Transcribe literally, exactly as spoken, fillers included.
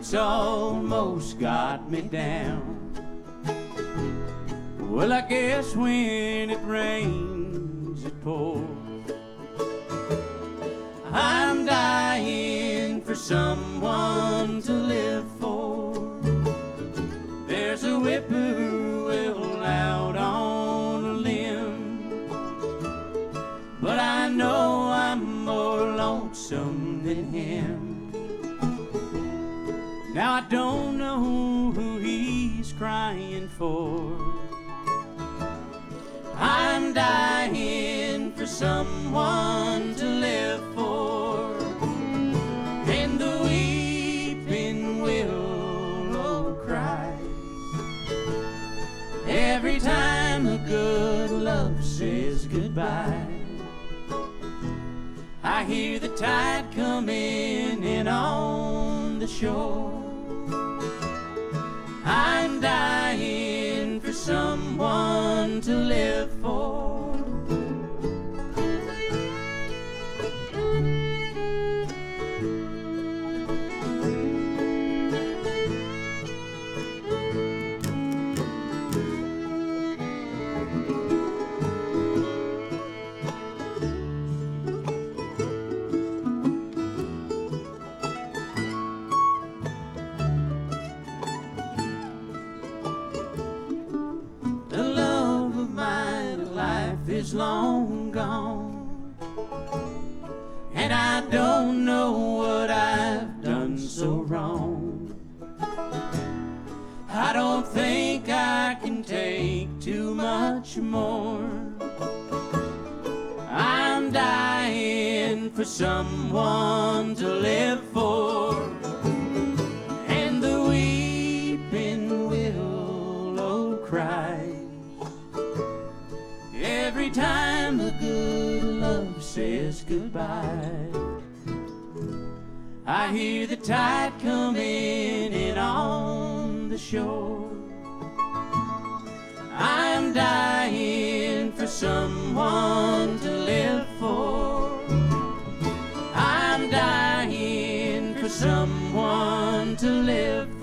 it's almost got me down. Well, I guess when it rains, it pours. I'm dying for someone to live for. There's a whippoorwill out on a limb, but I know I'm more lonesome than him. Now I don't know who he's crying for. I'm dying for someone to live for, and the weeping willow cries every time a good love says goodbye. I hear the tide coming in on the shore. I'm dying for someone to live for. Is long gone, and I don't know what I've done so wrong. I don't think I can take too much more. I'm dying for someone to live for, and the weeping willow cries every time a good love says goodbye. I hear the tide coming in on the shore. I'm dying for someone to live for. I'm dying for someone to live for.